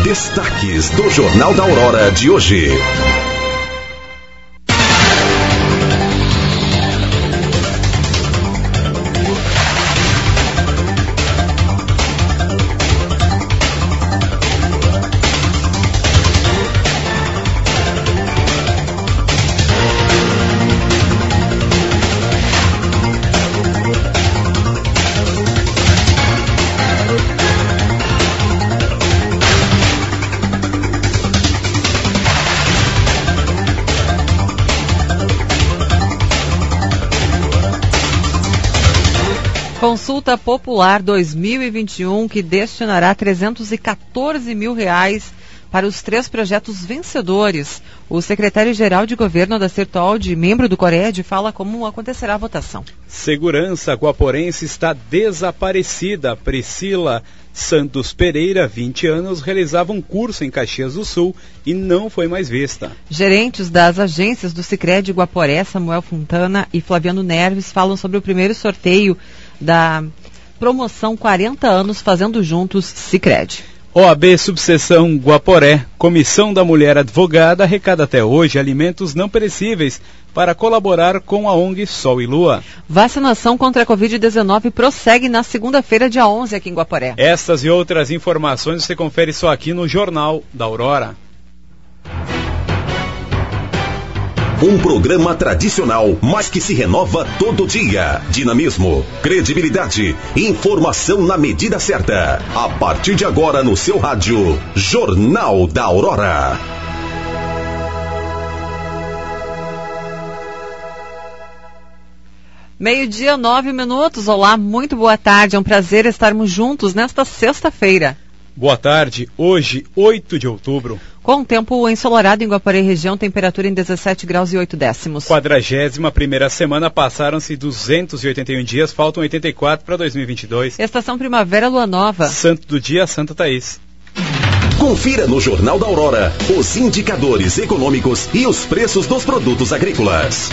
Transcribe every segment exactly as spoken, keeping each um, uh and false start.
Destaques do Jornal da Aurora de hoje. Consulta Popular dois mil e vinte e um, que destinará trezentos e quatorze mil reais para os três projetos vencedores. O secretário-geral de governo, Adacir Toldi, membro do Cored, fala como acontecerá a votação. Segurança guaporense está desaparecida. Priscila Santos Pereira, vinte anos, realizava um curso em Caxias do Sul e não foi mais vista. Gerentes das agências do Sicredi Guaporé, Samuel Fontana e Flaviano Neves, falam sobre o primeiro sorteio da promoção quarenta anos Fazendo Juntos Sicredi. O A B Subseção Guaporé, Comissão da Mulher Advogada, arrecada até hoje alimentos não perecíveis para colaborar com a O N G Sol e Lua. Vacinação contra a covid dezenove prossegue na segunda-feira, dia onze, aqui em Guaporé. Estas e outras informações você confere só aqui no Jornal da Aurora. Um programa tradicional, mas que se renova todo dia. Dinamismo, credibilidade, informação na medida certa. A partir de agora no seu rádio, Jornal da Aurora. Meio-dia, nove minutos. Olá, muito boa tarde. É um prazer estarmos juntos nesta sexta-feira. Boa tarde. Hoje, oito de outubro. Com tempo ensolarado em Guaporé região, temperatura em dezessete graus e oito décimos. Quadragésima primeira semana, passaram-se duzentos e oitenta e um dias, faltam oitenta e quatro para dois mil e vinte e dois. Estação Primavera, Lua Nova. Santo do dia, Santa Thaís. Confira no Jornal da Aurora os indicadores econômicos e os preços dos produtos agrícolas.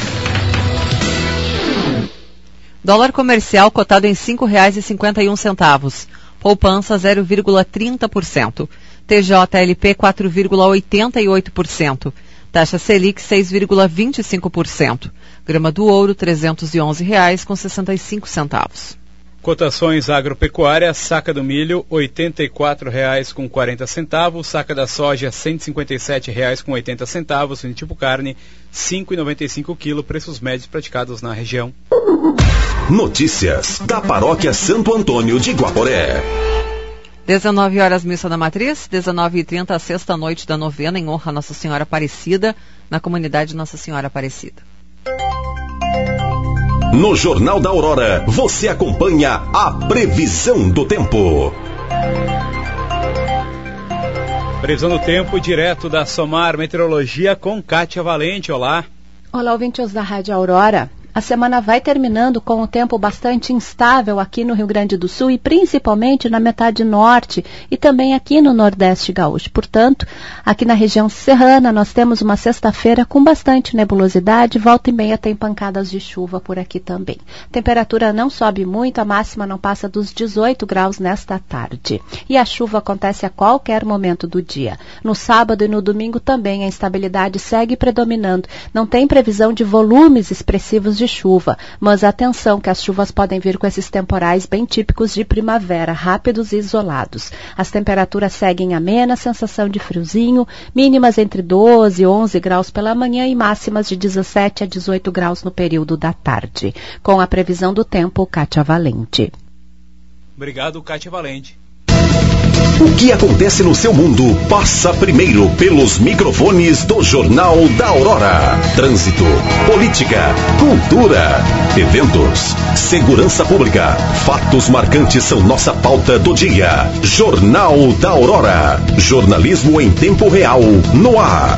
Dólar comercial cotado em cinco reais e cinquenta e um centavos. Poupança zero vírgula trinta por cento. T J L P quatro vírgula oitenta e oito por cento. Taxa Selic seis vírgula vinte e cinco por cento. Grama do ouro trezentos e onze reais com sessenta e cinco centavos. Cotações agropecuárias: saca do milho oitenta e quatro reais com quarenta centavos, saca da soja cento e cinquenta e sete reais com oitenta centavos, tipo carne cinco reais e noventa e cinco quilos, preços médios praticados na região. Notícias da Paróquia Santo Antônio de Guaporé. dezenove horas, missa da matriz, dezenove e trinta, a sexta noite da novena em honra a Nossa Senhora Aparecida, na comunidade Nossa Senhora Aparecida. No Jornal da Aurora, você acompanha a previsão do tempo. Previsão do tempo direto da Somar Meteorologia com Kátia Valente. Olá. Olá, ouvintes da Rádio Aurora. A semana vai terminando com um tempo bastante instável aqui no Rio Grande do Sul e principalmente na metade norte e também aqui no Nordeste gaúcho. Portanto, aqui na região serrana nós temos uma sexta-feira com bastante nebulosidade, volta e meia tem pancadas de chuva por aqui também. Temperatura não sobe muito, a máxima não passa dos dezoito graus nesta tarde. E a chuva acontece a qualquer momento do dia. No sábado e no domingo também a instabilidade segue predominando. Não tem previsão de volumes expressivos de de chuva, mas atenção que as chuvas podem vir com esses temporais bem típicos de primavera, rápidos e isolados. As temperaturas seguem amenas, sensação de friozinho, mínimas entre doze e onze graus pela manhã e máximas de dezessete a dezoito graus no período da tarde. Com a previsão do tempo, Kátia Valente. Obrigado, Kátia Valente. O que acontece no seu mundo passa primeiro pelos microfones do Jornal da Aurora. Trânsito, política, cultura, eventos, segurança pública. Fatos marcantes são nossa pauta do dia. Jornal da Aurora. Jornalismo em tempo real, no ar.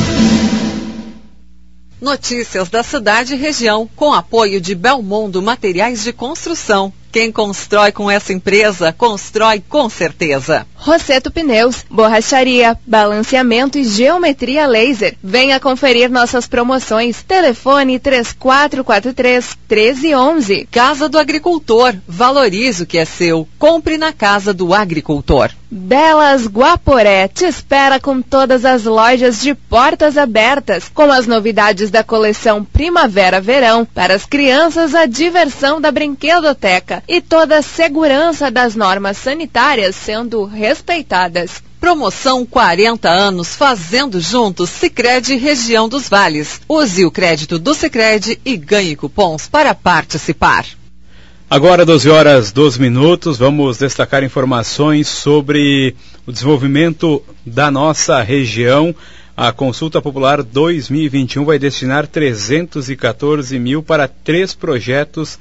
Notícias da cidade e região, com apoio de Belmondo Materiais de Construção. Quem constrói com essa empresa, constrói com certeza. Rosseto Pneus, borracharia, balanceamento e geometria laser. Venha conferir nossas promoções. Telefone três quatro quatro três, um três um um. Casa do Agricultor. Valorize o que é seu. Compre na Casa do Agricultor. Belas Guaporé te espera com todas as lojas de portas abertas, com as novidades da coleção Primavera-Verão, para as crianças a diversão da brinquedoteca e toda a segurança das normas sanitárias sendo respeitadas. Promoção quarenta anos fazendo juntos Sicredi Região dos Vales. Use o crédito do Sicredi e ganhe cupons para participar. Agora, doze horas, doze minutos, vamos destacar informações sobre o desenvolvimento da nossa região. A Consulta Popular dois mil e vinte e um vai destinar trezentos e quatorze mil para três projetos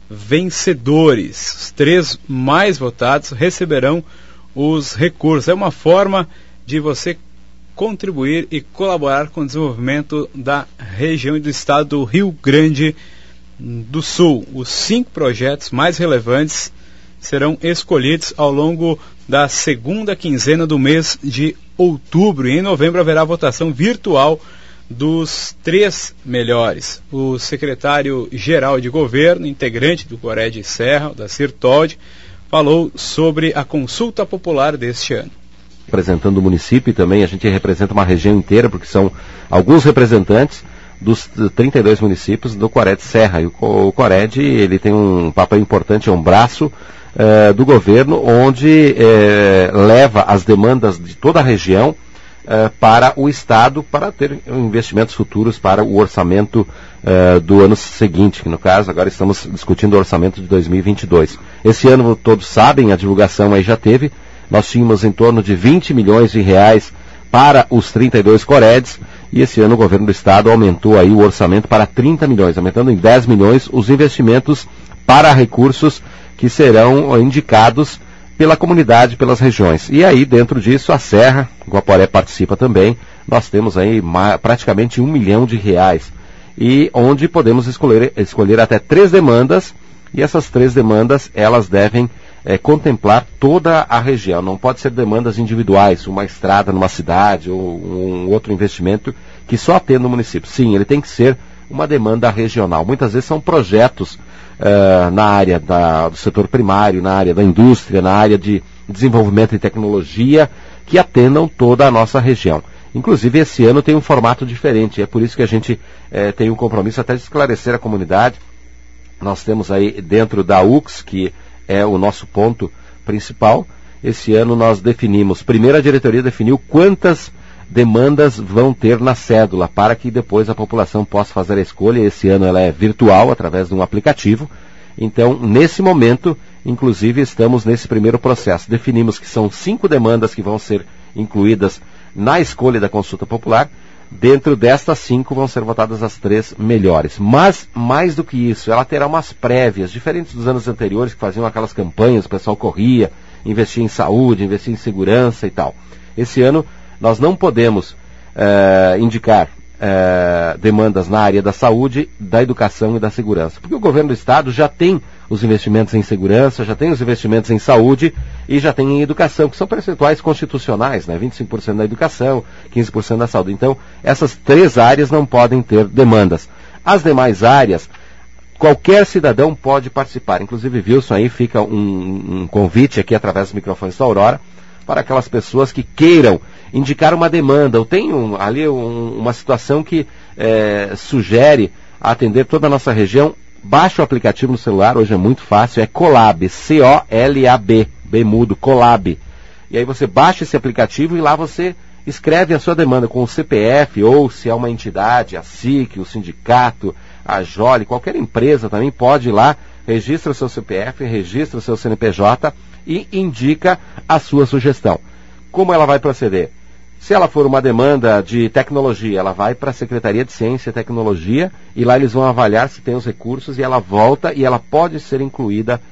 vencedores. Os três mais votados receberão os recursos. É uma forma de você contribuir e colaborar com o desenvolvimento da região e do estado do Rio Grande do Sul. Os cinco projetos mais relevantes serão escolhidos ao longo da segunda quinzena do mês de outubro, e em novembro haverá votação virtual dos três melhores. O secretário-geral de governo, integrante do Cored Serra, da Cirtod, falou sobre a consulta popular deste ano. Representando o município e também a gente representa uma região inteira, porque são alguns representantes dos trinta e dois municípios do Cored Serra. E o Cored, ele tem um papel importante, é um braço eh, do governo, onde eh, leva as demandas de toda a região eh, para o Estado, para ter investimentos futuros para o orçamento eh, do ano seguinte, que no caso agora estamos discutindo o orçamento de dois mil e vinte e dois. Esse ano, todos sabem, a divulgação aí já teve, nós tínhamos em torno de vinte milhões de reais para os trinta e dois Coreds, e esse ano o governo do estado aumentou aí o orçamento para trinta milhões, aumentando em dez milhões os investimentos para recursos que serão indicados pela comunidade, pelas regiões. E aí, dentro disso, a Serra, Guaporé participa também, nós temos aí praticamente um milhão de reais, e onde podemos escolher, escolher até três demandas, e essas três demandas, elas devem É, contemplar toda a região. Não pode ser demandas individuais, uma estrada numa cidade ou um outro investimento que só atenda o município. Sim, ele tem que ser uma demanda regional. Muitas vezes são projetos uh, na área da, do setor primário, na área da indústria, na área de desenvolvimento e tecnologia, que atendam toda a nossa região. Inclusive, esse ano tem um formato diferente. É por isso que a gente eh, tem um compromisso até de esclarecer a comunidade. Nós temos aí dentro da U C S, que é o nosso ponto principal. Esse ano nós definimos, primeiro a diretoria definiu quantas demandas vão ter na cédula, para que depois a população possa fazer a escolha. Esse ano ela é virtual, através de um aplicativo. Então, nesse momento, inclusive, estamos nesse primeiro processo. Definimos que são cinco demandas que vão ser incluídas na escolha da consulta popular. Dentro destas cinco vão ser votadas as três melhores. Mas, mais do que isso, ela terá umas prévias, diferentes dos anos anteriores, que faziam aquelas campanhas, o pessoal corria, investia em saúde, investia em segurança e tal. Esse ano, nós não podemos uh, indicar uh, demandas na área da saúde, da educação e da segurança. Porque o governo do estado já tem os investimentos em segurança, já tem os investimentos em saúde e já tem em educação, que são percentuais constitucionais, né? vinte e cinco por cento da educação, quinze por cento da saúde. Então, essas três áreas não podem ter demandas. As demais áreas, qualquer cidadão pode participar. Inclusive, Wilson, aí fica um, um convite aqui através dos microfones da Aurora, para aquelas pessoas que queiram indicar uma demanda, ou tem um, ali um, uma situação que é, sugere atender toda a nossa região. Baixe o aplicativo no celular, hoje é muito fácil, é Colab, C O L A B, B mudo, Colab. E aí você baixa esse aplicativo e lá você escreve a sua demanda com o C P F, ou se é uma entidade, a S I C, o sindicato, a Jole, qualquer empresa também pode ir lá, registra o seu C P F, registra o seu C N P J e indica a sua sugestão. Como ela vai proceder? Se ela for uma demanda de tecnologia, ela vai para a Secretaria de Ciência e Tecnologia e lá eles vão avaliar se tem os recursos e ela volta e ela pode ser incluída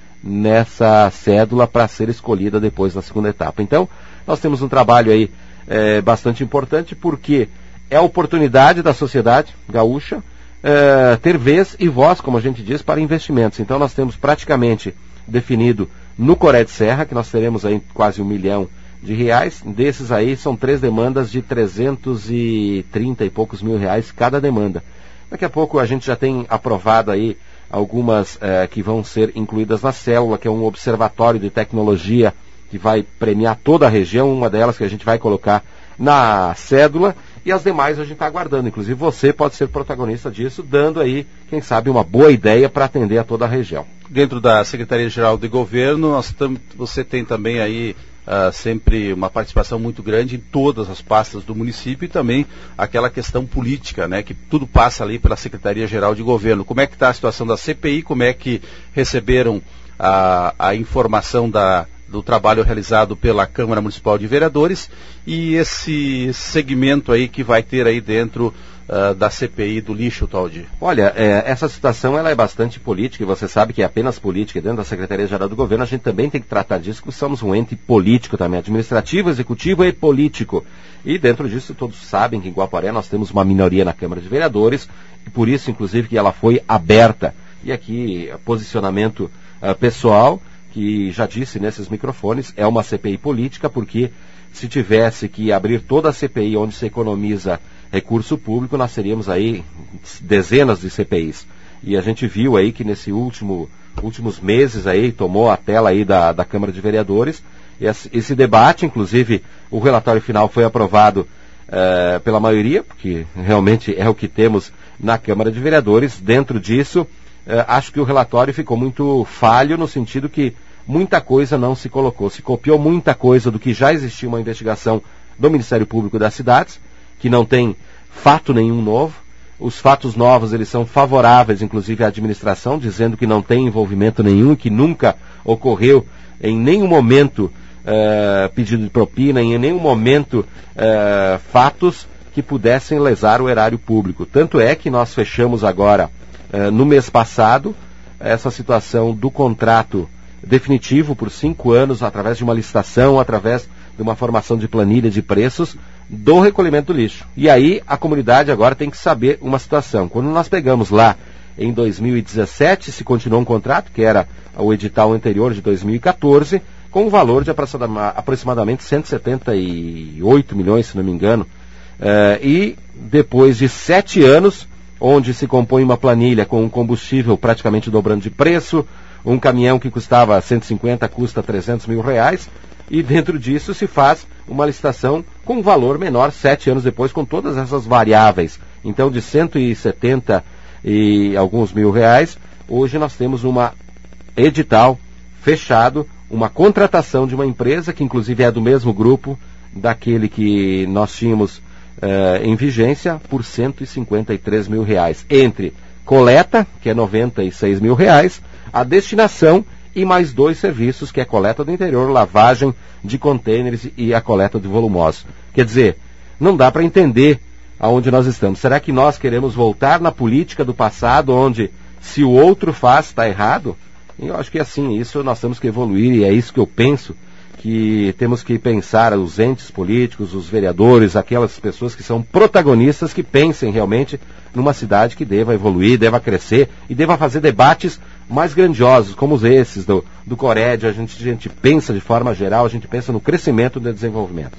nessa cédula para ser escolhida depois na segunda etapa. Então, nós temos um trabalho aí é, bastante importante, porque é a oportunidade da sociedade gaúcha é, ter vez e voz, como a gente diz, para investimentos. Então, nós temos praticamente definido no Cored Serra, que nós teremos aí quase um milhão de reais. Desses aí são três demandas de trezentos e trinta e poucos mil reais cada demanda. Daqui a pouco a gente já tem aprovado aí algumas eh, que vão ser incluídas na célula, que é um observatório de tecnologia que vai premiar toda a região, uma delas que a gente vai colocar na cédula, e as demais a gente está aguardando. Inclusive você pode ser protagonista disso, dando aí, quem sabe, uma boa ideia para atender a toda a região. Dentro da Secretaria-Geral de Governo, nós tam, você tem também aí uh, sempre uma participação muito grande em todas as pastas do município e também aquela questão política, né, que tudo passa ali pela Secretaria-Geral de Governo. Como é que está a situação da C P I? Como é que receberam a, a informação da do trabalho realizado pela Câmara Municipal de Vereadores e esse segmento aí que vai ter aí dentro uh, da C P I do lixo, Taldi? Olha, é, essa situação ela é bastante política e você sabe que é apenas política. Dentro da Secretaria-Geral do Governo a gente também tem que tratar disso, porque somos um ente político também, administrativo, executivo e político. E dentro disso todos sabem que em Guaporé nós temos uma minoria na Câmara de Vereadores e por isso inclusive que ela foi aberta. E aqui posicionamento uh, pessoal, que já disse nesses microfones, é uma C P I política, porque se tivesse que abrir toda a C P I onde se economiza recurso público, nós teríamos aí dezenas de C P Is. E a gente viu aí que nesse último, últimos meses aí, tomou a tela aí da, da Câmara de Vereadores, esse, esse debate, inclusive o relatório final foi aprovado uh, pela maioria, porque realmente é o que temos na Câmara de Vereadores. Dentro disso, Uh, acho que o relatório ficou muito falho no sentido que muita coisa não se colocou. Se copiou muita coisa do que já existia uma investigação do Ministério Público das Cidades, que não tem fato nenhum novo. Os fatos novos, eles são favoráveis, inclusive, à administração, dizendo que não tem envolvimento nenhum, que nunca ocorreu em nenhum momento uh, pedido de propina, em nenhum momento uh, fatos que pudessem lesar o erário público. Tanto é que nós fechamos agora, Uh, no mês passado, essa situação do contrato definitivo por cinco anos, através de uma licitação, através de uma formação de planilha de preços do recolhimento do lixo. E aí a comunidade agora tem que saber uma situação. Quando nós pegamos lá em dois mil e dezessete, se continuou um contrato, que era o edital anterior de dois mil e quatorze, com um valor de aproximadamente cento e setenta e oito milhões, se não me engano. Uh, e depois de sete anos, onde se compõe uma planilha com um combustível praticamente dobrando de preço, um caminhão que custava cento e cinquenta custa trezentos mil reais, e dentro disso se faz uma licitação com um valor menor sete anos depois, com todas essas variáveis. Então, de cento e setenta e alguns mil reais, hoje nós temos uma edital fechado, uma contratação de uma empresa que inclusive é do mesmo grupo daquele que nós tínhamos Uh, em vigência, por cento e cinquenta e três mil reais, entre coleta, que é noventa e seis mil reais, a destinação e mais dois serviços, que é coleta do interior, lavagem de contêineres e a coleta de volumosos. Quer dizer, não dá para entender aonde nós estamos. Será que nós queremos voltar na política do passado, onde se o outro faz, está errado? Eu acho que assim, isso nós temos que evoluir, e é isso que eu penso, que temos que pensar, os entes políticos, os vereadores, aquelas pessoas que são protagonistas, que pensem realmente numa cidade que deva evoluir, deva crescer e deva fazer debates mais grandiosos, como esses do, do Cored. A gente, a gente pensa de forma geral, a gente pensa no crescimento e no desenvolvimento.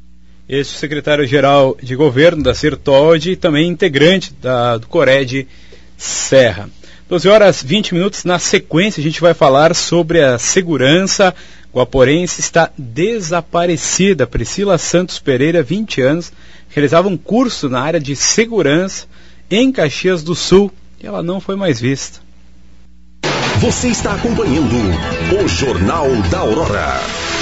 Este secretário-geral de governo da Sertod e também integrante da, do Cored Serra. doze horas e vinte minutos, na sequência a gente vai falar sobre a segurança. Guaporense está desaparecida. Priscila Santos Pereira, vinte anos, realizava um curso na área de segurança em Caxias do Sul e ela não foi mais vista. Você está acompanhando o Jornal da Aurora.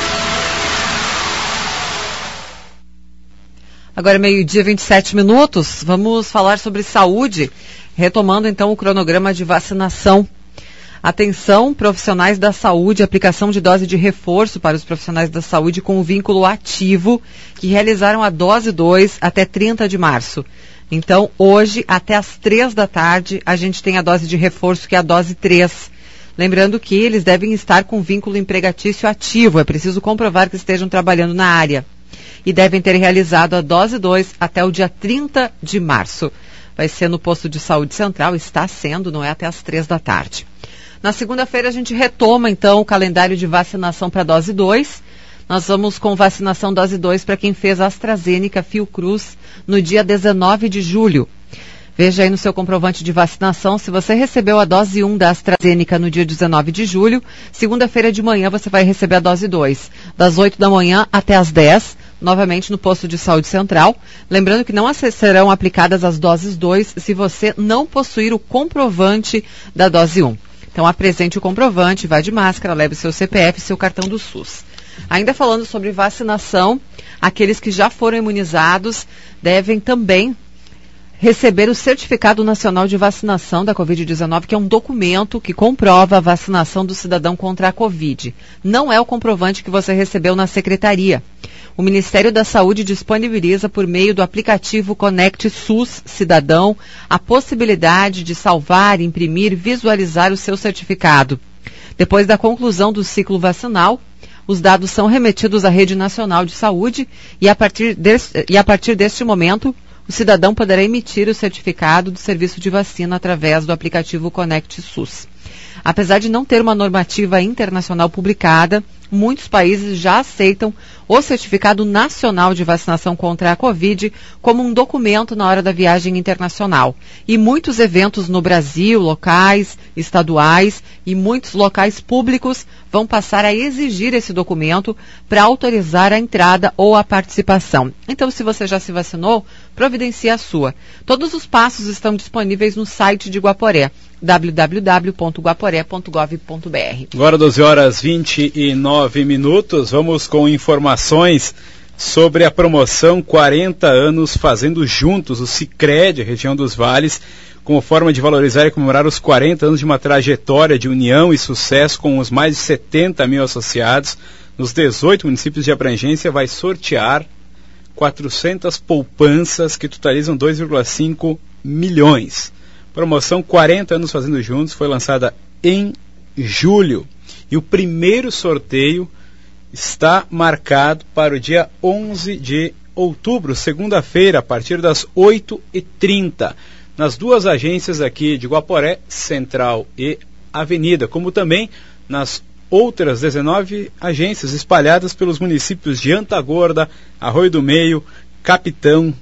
Agora meio-dia, vinte e sete minutos, vamos falar sobre saúde, retomando então o cronograma de vacinação. Atenção, profissionais da saúde, aplicação de dose de reforço para os profissionais da saúde com o vínculo ativo, que realizaram a dose dois até trinta de março. Então, hoje, até às três da tarde, a gente tem a dose de reforço, que é a dose três. Lembrando que eles devem estar com vínculo empregatício ativo, é preciso comprovar que estejam trabalhando na área. E devem ter realizado a dose dois até o dia trinta de março. Vai ser no posto de saúde central, está sendo, não é até às três da tarde. Na segunda-feira a gente retoma, então, o calendário de vacinação para dose dois. Nós vamos com vacinação dose dois para quem fez a AstraZeneca Fiocruz no dia dezenove de julho. Veja aí no seu comprovante de vacinação se você recebeu a dose um da AstraZeneca no dia dezenove de julho. Segunda-feira de manhã você vai receber a dose dois, das oito da manhã até as dez, novamente no posto de saúde central. Lembrando que não serão aplicadas as doses dois se você não possuir o comprovante da dose um. Então apresente o comprovante, vá de máscara, leve seu C P F e seu cartão do SUS. Ainda falando sobre vacinação, aqueles que já foram imunizados devem também receber o Certificado Nacional de Vacinação da covid dezenove, que é um documento que comprova a vacinação do cidadão contra a Covid. Não é o comprovante que você recebeu na secretaria. O Ministério da Saúde disponibiliza, por meio do aplicativo Conect SUS Cidadão, a possibilidade de salvar, imprimir, visualizar o seu certificado. Depois da conclusão do ciclo vacinal, os dados são remetidos à Rede Nacional de Saúde e a partir desse, e a partir deste momento, o cidadão poderá emitir o certificado do serviço de vacina através do aplicativo Conect SUS. Apesar de não ter uma normativa internacional publicada, muitos países já aceitam o Certificado Nacional de Vacinação contra a Covid como um documento na hora da viagem internacional. E muitos eventos no Brasil, locais, estaduais e muitos locais públicos vão passar a exigir esse documento para autorizar a entrada ou a participação. Então, se você já se vacinou, providencie a sua. Todos os passos estão disponíveis no site de Guaporé, w w w ponto guaporé ponto gov ponto b r. Agora doze horas e vinte e nove minutos, vamos com informações sobre a promoção quarenta anos Fazendo Juntos, o Sicredi, região dos Vales, como forma de valorizar e comemorar os quarenta anos de uma trajetória de união e sucesso com os mais de setenta mil associados nos dezoito municípios de abrangência, vai sortear quatrocentas poupanças que totalizam dois vírgula cinco milhões. Promoção quarenta anos Fazendo Juntos foi lançada em julho e o primeiro sorteio está marcado para o dia onze de outubro, segunda-feira, a partir das oito e trinta, nas duas agências aqui de Guaporé, Central e Avenida, como também nas outras dezenove agências espalhadas pelos municípios de Antagorda, Arroio do Meio, Capitão,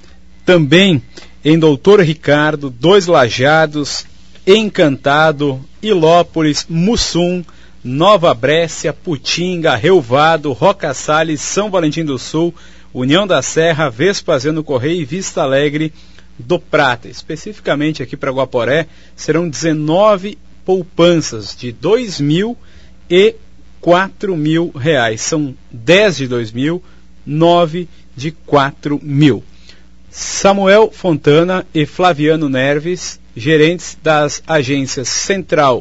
também em Doutor Ricardo, Dois Lajados, Encantado, Ilópolis, Mussum, Nova Brécia, Putinga, Relvado, Roca Salles, São Valentim do Sul, União da Serra, Vespasiano Correia e Vista Alegre do Prata. Especificamente aqui para Guaporé, serão dezenove poupanças de dois mil e quatro mil reais. São dez de dois mil, nove de quatro mil. Samuel Fontana e Flaviano Neves, gerentes das agências Central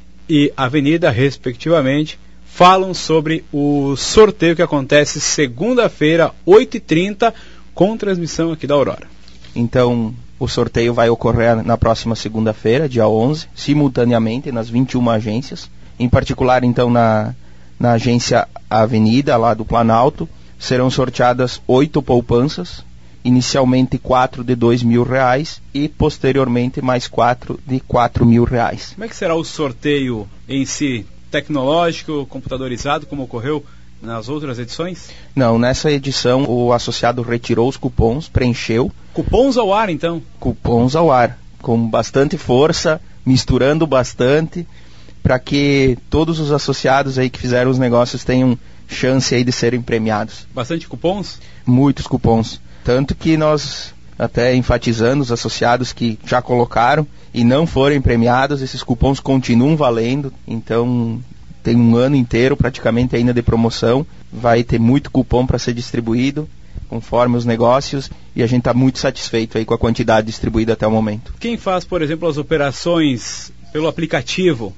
e Avenida, respectivamente, falam sobre o sorteio que acontece segunda-feira, oito e trinta, com transmissão aqui da Aurora. Então, o sorteio vai ocorrer na próxima segunda-feira, dia onze, simultaneamente nas vinte e uma agências. Em particular, então, na, na agência Avenida, lá do Planalto, serão sorteadas oito poupanças, inicialmente quatro de dois mil reais e posteriormente mais quatro de quatro mil reais. Como é que será o sorteio em si? Tecnológico, computadorizado, como ocorreu nas outras edições? Não, nessa edição o associado retirou os cupons, preencheu. Cupons ao ar, então? Cupons ao ar, com bastante força, misturando bastante, para que todos os associados aí que fizeram os negócios tenham chance aí de serem premiados. Bastante cupons? Muitos cupons. Tanto que nós, até enfatizando os associados que já colocaram e não forem premiados, esses cupons continuam valendo. Então, tem um ano inteiro praticamente ainda de promoção. Vai ter muito cupom para ser distribuído, conforme os negócios. E a gente está muito satisfeito aí com a quantidade distribuída até o momento. Quem faz, por exemplo, as operações pelo aplicativo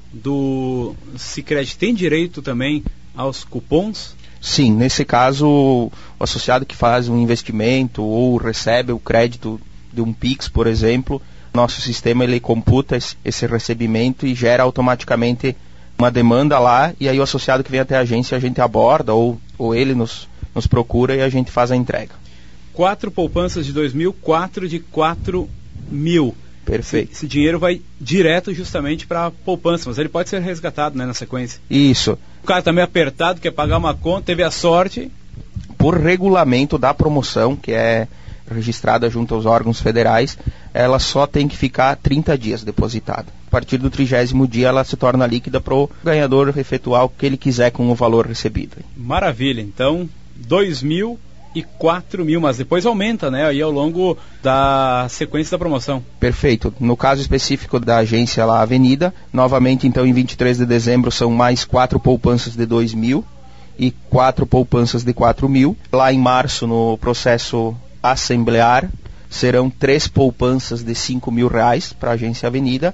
do Sicredi tem direito também aos cupons? Sim, nesse caso, o associado que faz um investimento ou recebe o crédito de um Pix, por exemplo, nosso sistema ele computa esse recebimento e gera automaticamente uma demanda lá, e aí o associado que vem até a agência a gente aborda ou, ou ele nos, nos procura e a gente faz a entrega. Quatro poupanças de dois mil, quatro de quatro mil. Perfeito. Esse, esse dinheiro vai direto justamente para a poupança, mas ele pode ser resgatado, né, na sequência. Isso. O cara está meio apertado, quer pagar uma conta, teve a sorte. Por regulamento da promoção, que é registrada junto aos órgãos federais, ela só tem que ficar trinta dias depositada. A partir do trigésimo dia ela se torna líquida para o ganhador efetuar o que ele quiser com o valor recebido. Maravilha, então dois mil e quatro mil, mas depois aumenta, né, aí ao longo da sequência da promoção. Perfeito. No caso específico da agência lá, Avenida, novamente então em vinte e três de dezembro são mais quatro poupanças de dois mil e quatro poupanças de quatro mil. Lá em março, no processo assemblear, serão três poupanças de cinco mil reais para a agência Avenida.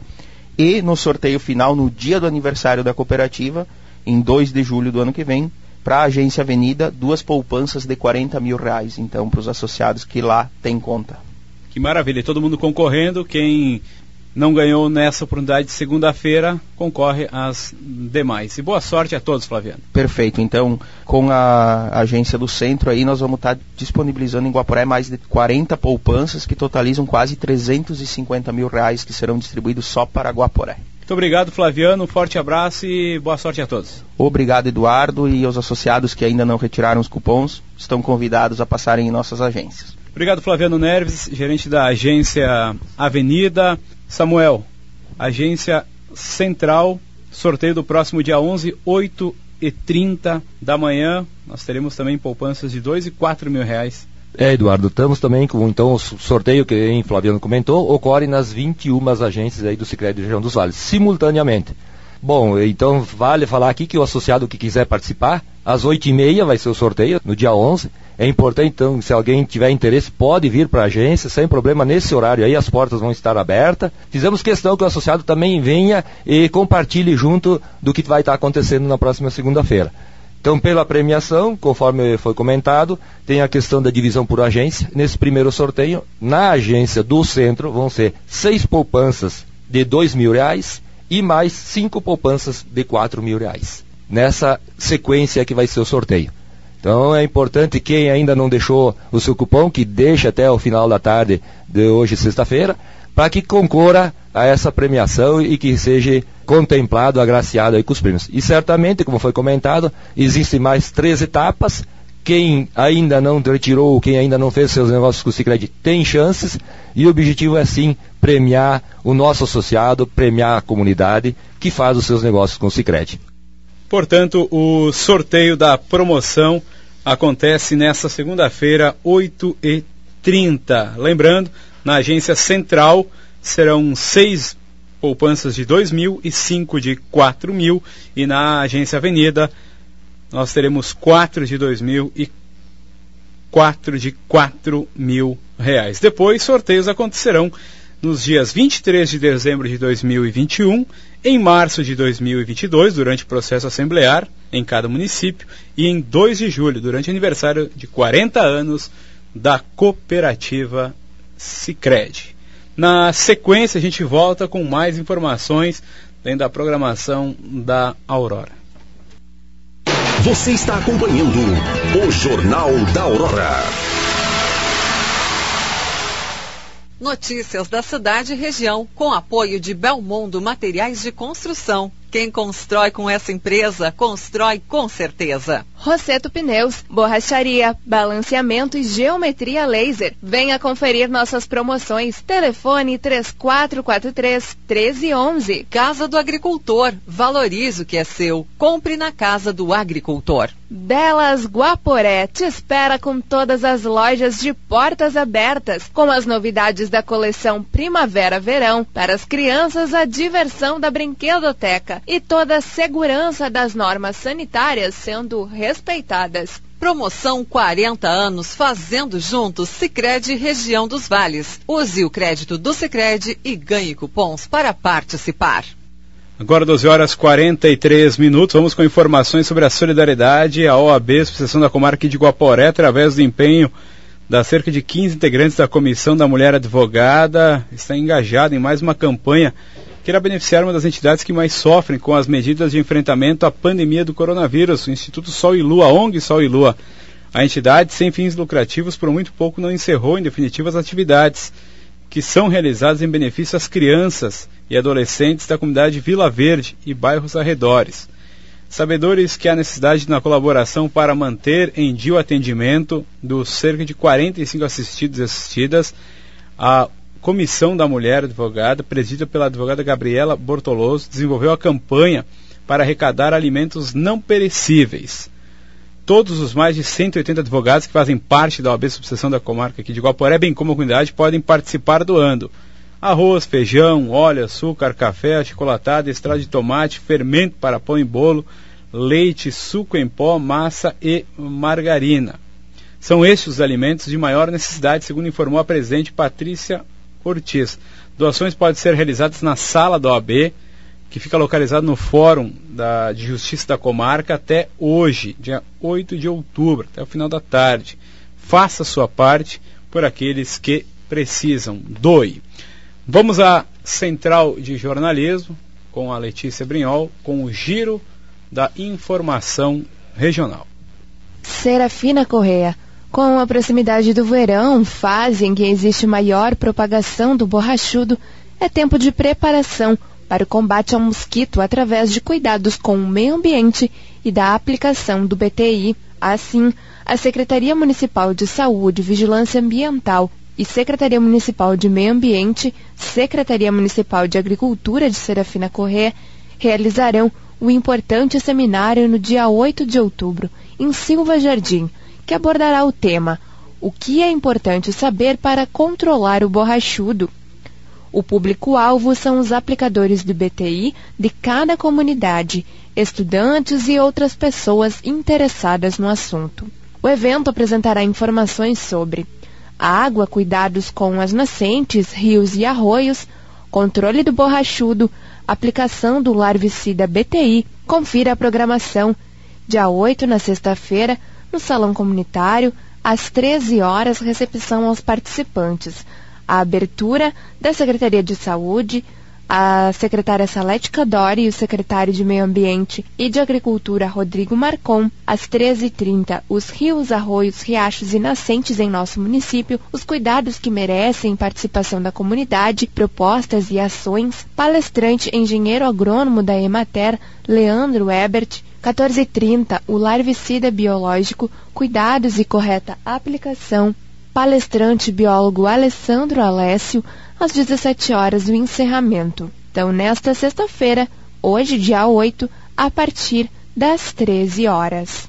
E no sorteio final, no dia do aniversário da cooperativa, em dois de julho do ano que vem, para a agência Avenida, duas poupanças de quarenta mil reais, então, para os associados que lá têm conta. Que maravilha, e todo mundo concorrendo. Quem não ganhou nessa oportunidade de segunda-feira, concorre às demais. E boa sorte a todos, Flaviano. Perfeito, então, com a agência do Centro aí, nós vamos estar disponibilizando em Guaporé mais de quarenta poupanças que totalizam quase trezentos e cinquenta mil reais que serão distribuídos só para Guaporé. Muito obrigado, Flaviano, um forte abraço e boa sorte a todos. Obrigado, Eduardo, e aos associados que ainda não retiraram os cupons, estão convidados a passarem em nossas agências. Obrigado, Flaviano Neves, gerente da agência Avenida. Samuel, agência Central, sorteio do próximo dia onze, oito e trinta da manhã, nós teremos também poupanças de dois e quatro mil reais. É, Eduardo, estamos também com então o sorteio que o Flaviano comentou, ocorre nas vinte e uma agências aí do Sicredi Região dos Vales, simultaneamente. Bom, então vale falar aqui que o associado que quiser participar, às oito e meia vai ser o sorteio, no dia onze. É importante, então, se alguém tiver interesse, pode vir para a agência, sem problema, nesse horário aí, as portas vão estar abertas. Fizemos questão que o associado também venha e compartilhe junto do que vai estar acontecendo na próxima segunda-feira. Então, pela premiação, conforme foi comentado, tem a questão da divisão por agência. Nesse primeiro sorteio, na agência do Centro, vão ser seis poupanças de dois mil reais e mais cinco poupanças de quatro mil reais. Nessa sequência que vai ser o sorteio. Então, é importante, quem ainda não deixou o seu cupom, que deixe até o final da tarde de hoje, sexta-feira, para que concorra a essa premiação e que seja contemplado, agraciado aí com os prêmios. E certamente, como foi comentado, existem mais três etapas. Quem ainda não retirou, quem ainda não fez seus negócios com o Sicredi tem chances, e o objetivo é sim premiar o nosso associado, premiar a comunidade que faz os seus negócios com o Sicredi. Portanto, o sorteio da promoção acontece nesta segunda-feira, oito e trinta. Lembrando, na agência Central serão seis poupanças de dois mil e cinco de quatro mil, e na agência Avenida nós teremos quatro de dois mil e quatro de quatro mil reais. Depois, sorteios acontecerão nos dias vinte e três de dezembro de dois mil e vinte e um, em março de dois mil e vinte e dois, durante o processo assemblear em cada município, e em dois de julho, durante o aniversário de quarenta anos da cooperativa Sicredi. Na sequência, a gente volta com mais informações dentro da programação da Aurora. Você está acompanhando o Jornal da Aurora. Notícias da cidade e região, com apoio de Belmondo Materiais de Construção. Quem constrói com essa empresa, constrói com certeza. Rosseto Pneus, borracharia, balanceamento e geometria laser. Venha conferir nossas promoções. Telefone três quatro quatro três, um três um um. Casa do Agricultor, valorize o que é seu. Compre na Casa do Agricultor. Belas Guaporé te espera com todas as lojas de portas abertas, com as novidades da coleção Primavera-Verão. Para as crianças, a diversão da brinquedoteca e toda a segurança das normas sanitárias sendo respeitadas. Promoção quarenta anos fazendo juntos Sicredi Região dos Vales. Use o crédito do Sicredi e ganhe cupons para participar. Agora doze horas e quarenta e três minutos, vamos com informações sobre a solidariedade. A O A B, Associação da Comarca de Guaporé, através do empenho das cerca de quinze integrantes da Comissão da Mulher Advogada, está engajada em mais uma campanha que irá beneficiar uma das entidades que mais sofrem com as medidas de enfrentamento à pandemia do coronavírus, o Instituto Sol e Lua, a ONG Sol e Lua. A entidade, sem fins lucrativos, por muito pouco não encerrou em definitiva as atividades que são realizadas em benefício às crianças e adolescentes da comunidade Vila Verde e bairros arredores. Sabedores que há necessidade na colaboração para manter em dia o atendimento dos cerca de quarenta e cinco assistidos e assistidas, a Comissão da Mulher Advogada, presidida pela advogada Gabriela Bortoloso, desenvolveu a campanha para arrecadar alimentos não perecíveis. Todos os mais de cento e oitenta advogados que fazem parte da O A B Subseção da Comarca aqui de Guaporé, bem como a comunidade, podem participar doando arroz, feijão, óleo, açúcar, café, achocolatado, extrato de tomate, fermento para pão e bolo, leite, suco em pó, massa e margarina. São estes os alimentos de maior necessidade, segundo informou a presidente Patrícia Ortiz. Doações podem ser realizadas na sala da O A B, que fica localizado no Fórum da, de Justiça da Comarca, até hoje, dia oito de outubro, até o final da tarde. Faça a sua parte por aqueles que precisam. Doe. Vamos à Central de Jornalismo, com a Letícia Brinhol, com o Giro da Informação Regional. Serafina Correia. Com a proximidade do verão, fase em que existe maior propagação do borrachudo, é tempo de preparação para o combate ao mosquito através de cuidados com o meio ambiente e da aplicação do B T I. Assim, a Secretaria Municipal de Saúde e Vigilância Ambiental e Secretaria Municipal de Meio Ambiente, Secretaria Municipal de Agricultura de Serafina Correia, realizarão o importante seminário no dia oito de outubro, em Silva Jardim, que abordará o tema O que é importante saber para controlar o borrachudo. O público-alvo são os aplicadores do B T I de cada comunidade, estudantes e outras pessoas interessadas no assunto. O evento apresentará informações sobre água, cuidados com as nascentes, rios e arroios, controle do borrachudo, aplicação do larvicida B T I. Confira a programação. Dia oito, na sexta-feira, no Salão Comunitário, às treze horas, recepção aos participantes. A abertura da Secretaria de Saúde, a secretária Salete Cadori e o secretário de Meio Ambiente e de Agricultura, Rodrigo Marcon. Às treze e trinta, os rios, arroios, riachos e nascentes em nosso município, os cuidados que merecem participação da comunidade, propostas e ações. Palestrante, engenheiro agrônomo da Emater, Leandro Ebert. quatorze e trinta, o larvicida biológico, cuidados e correta aplicação. Palestrante biólogo Alessandro Alessio, às dezessete horas, o encerramento. Então, nesta sexta-feira, hoje, dia oito, a partir das treze horas.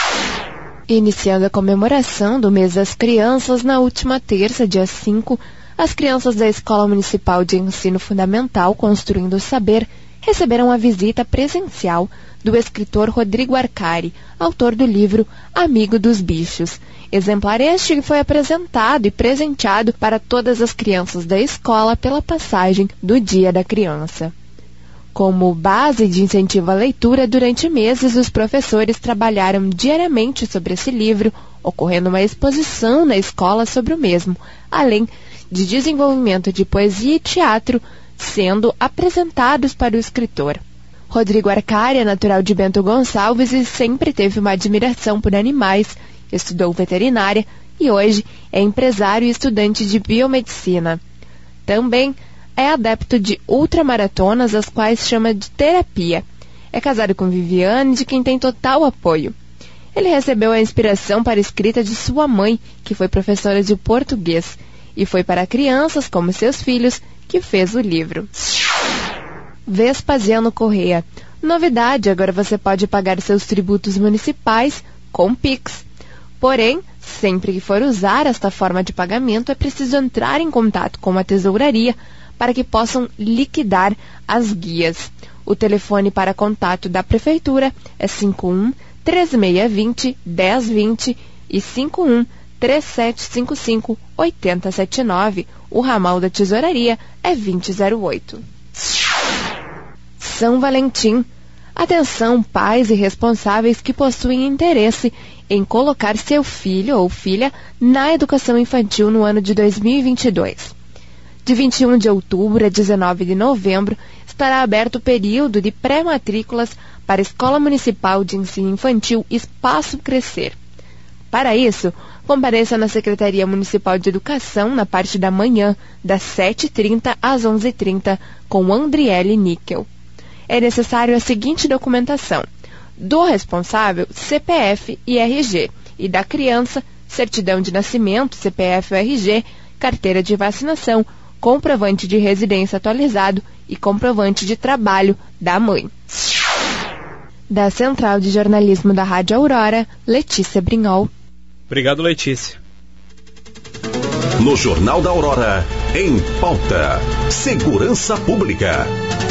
Iniciando a comemoração do mês das crianças, na última terça, dia cinco, as crianças da Escola Municipal de Ensino Fundamental Construindo o Saber receberam a visita presencial do escritor Rodrigo Arcari, autor do livro Amigo dos Bichos. Exemplar este que foi apresentado e presenteado para todas as crianças da escola pela passagem do Dia da Criança. Como base de incentivo à leitura, durante meses os professores trabalharam diariamente sobre esse livro, ocorrendo uma exposição na escola sobre o mesmo, além de desenvolvimento de poesia e teatro sendo apresentados para o escritor. Rodrigo Arcari é natural de Bento Gonçalves e sempre teve uma admiração por animais, estudou veterinária e hoje é empresário e estudante de biomedicina. Também é adepto de ultramaratonas, as quais chama de terapia. É casado com Viviane, de quem tem total apoio. Ele recebeu a inspiração para a escrita de sua mãe, que foi professora de português, e foi para crianças, como seus filhos, que fez o livro. Vespasiano Correia. Novidade, agora você pode pagar seus tributos municipais com Pix. Porém, sempre que for usar esta forma de pagamento, é preciso entrar em contato com a tesouraria para que possam liquidar as guias. O telefone para contato da Prefeitura é cinco um, três seis dois zero, um zero dois zero e cinco um, três sete cinco cinco, oito zero sete nove. O ramal da tesouraria é vinte zero oito. São Valentim. Atenção, pais e responsáveis que possuem interesse em colocar seu filho ou filha na educação infantil no ano de dois mil e vinte e dois. De vinte e um de outubro a dezenove de novembro, estará aberto o período de pré-matrículas para a Escola Municipal de Ensino Infantil Espaço Crescer. Para isso, compareça na Secretaria Municipal de Educação na parte da manhã, das sete e trinta às onze e trinta, com Andriele Níquel. É necessário a seguinte documentação: do responsável, C P F e R G, e da criança, certidão de nascimento, C P F ou R G, carteira de vacinação, comprovante de residência atualizado e comprovante de trabalho da mãe. Da Central de Jornalismo da Rádio Aurora, Letícia Brinhol. Obrigado, Letícia. No Jornal da Aurora, em pauta, segurança pública.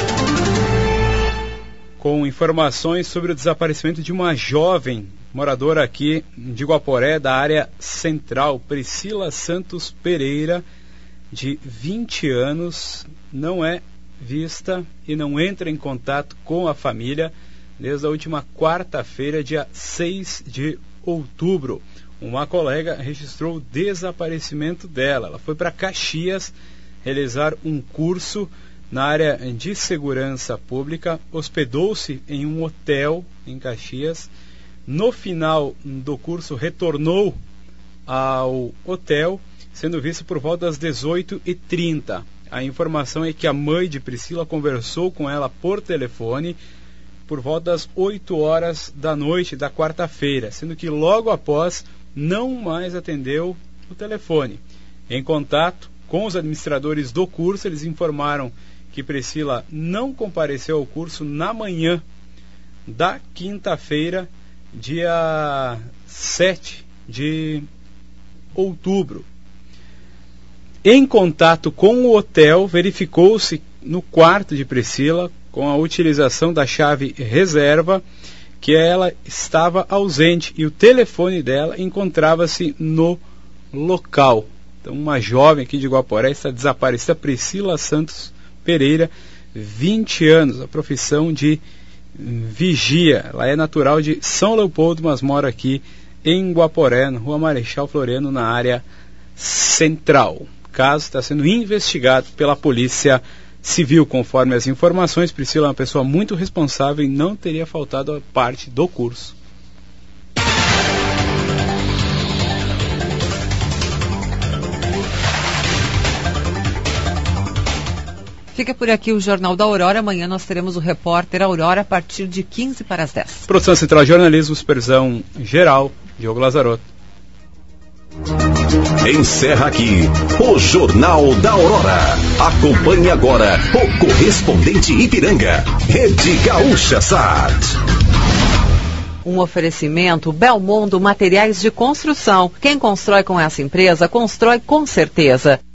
Com informações sobre o desaparecimento de uma jovem moradora aqui de Guaporé, da área central, Priscila Santos Pereira, de vinte anos, não é vista e não entra em contato com a família desde a última quarta-feira, dia seis de outubro. Uma colega registrou o desaparecimento dela. Ela foi para Caxias realizar um curso na área de segurança pública, hospedou-se em um hotel em Caxias. No final do curso, retornou ao hotel, sendo vista por volta das dezoito e trinta. A informação é que a mãe de Priscila conversou com ela por telefone por volta das oito horas da noite da quarta-feira, sendo que logo após não mais atendeu o telefone. Em contato com os administradores do curso, eles informaram que Priscila não compareceu ao curso na manhã da quinta-feira, dia sete de outubro. Em contato com o hotel, verificou-se no quarto de Priscila, com a utilização da chave reserva, que ela estava ausente e o telefone dela encontrava-se no local. Então, uma jovem aqui de Guaporé está desaparecida, Priscila Santos Pereira, vinte anos, a profissão de vigia. Ela é natural de São Leopoldo, mas mora aqui em Guaporé, na Rua Marechal Floriano, na área central. O caso está sendo investigado pela Polícia Civil. Conforme as informações, Priscila é uma pessoa muito responsável e não teria faltado a parte do curso. Fica por aqui o Jornal da Aurora. Amanhã nós teremos o Repórter Aurora a partir de quinze para as dez. Produção Central de Jornalismo, supervisão geral, Diogo Lazarotto. Encerra aqui o Jornal da Aurora. Acompanhe agora o correspondente Ipiranga, Rede Gaúcha Sat. Um oferecimento Belmondo Materiais de Construção. Quem constrói com essa empresa, constrói com certeza.